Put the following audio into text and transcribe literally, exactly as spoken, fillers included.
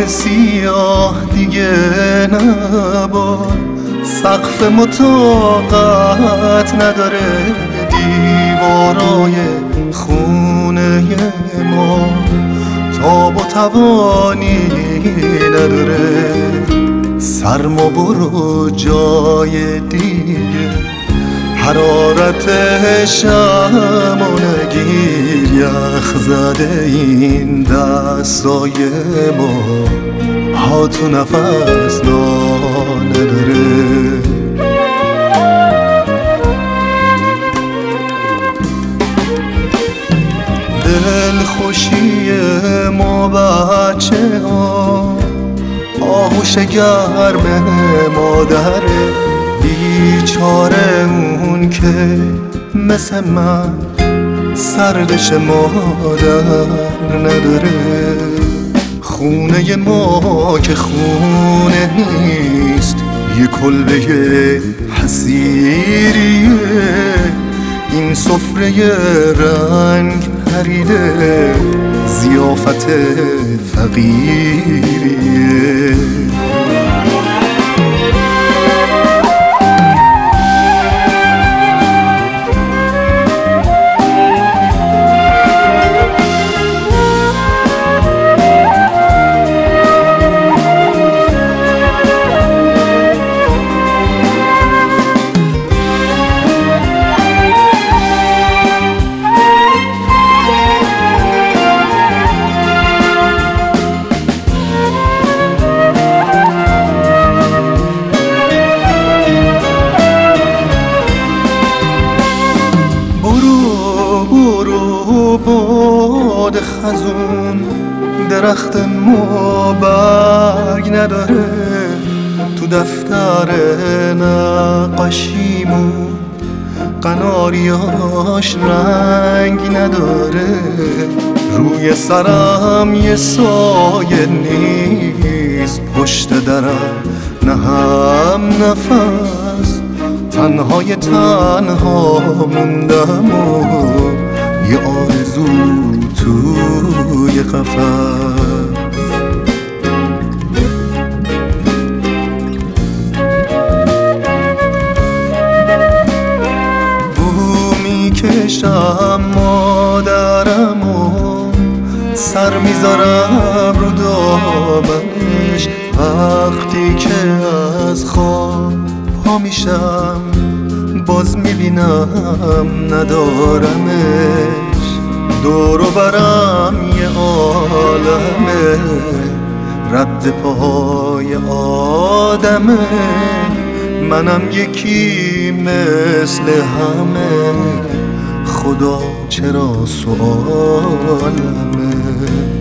سیاه دیگه نبار، سقف مطاقت نداره، دیوارای خونه ما تاب و توانی نداره. سرما برو جای دیگه، حرارت شمع نگیر، یخ زده این دستای ما، ها تو نفس نداره. دل خوشی ما بچه ها، آغوش گرم مادره، بیچاره اون که مثل من سردش مادر نداره. خونه ما که خونه نیست، یه کلبه حسیریه، این سفره رنگ پریده ضیافت فقیریه. باد خزون درخت ما برگ نداره، تو دفتر نقاشیمون قناریاش رنگ نداره. روی سرم یه سایه نیست، پشت درم نه هم نفس، تنهای تنها موندم و یه آرزو توی قفس. بو میکشم مادرمو، سر میذارم رو دامنش، وقتی که از خواب پا میشم باز میبینم ندارمش. دور و برم یه عالمه، رد پای آدمه، منم یکی مثل همه، خدا چرا سوالمه.